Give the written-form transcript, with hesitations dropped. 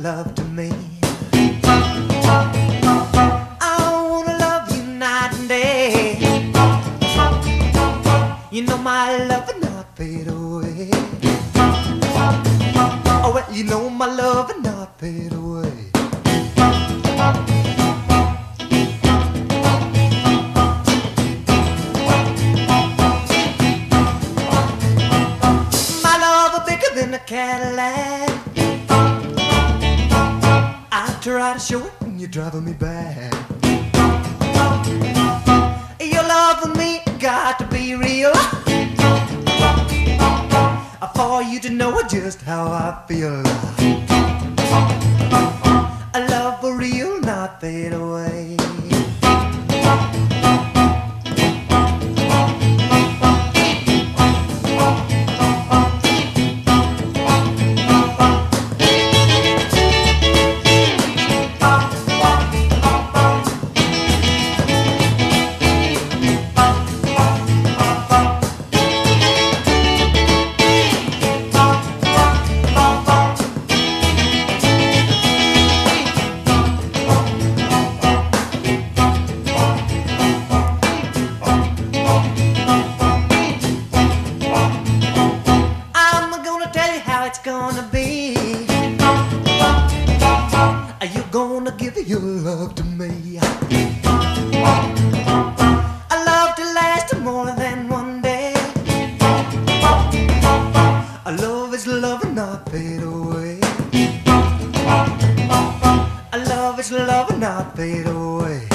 love to me. I wanna love you night and day. You know my love will not fade away. Oh, well, you know my love will not fade away. My love is bigger than a Cadillac. I try to show it when you're driving me back. Your love for me got to be real, for you to know just how I feel. A love for real, not fade away. It's gonna be. Are you gonna give your love to me? A love to last more than one day. A love is love and not fade away. A love is love and not fade away.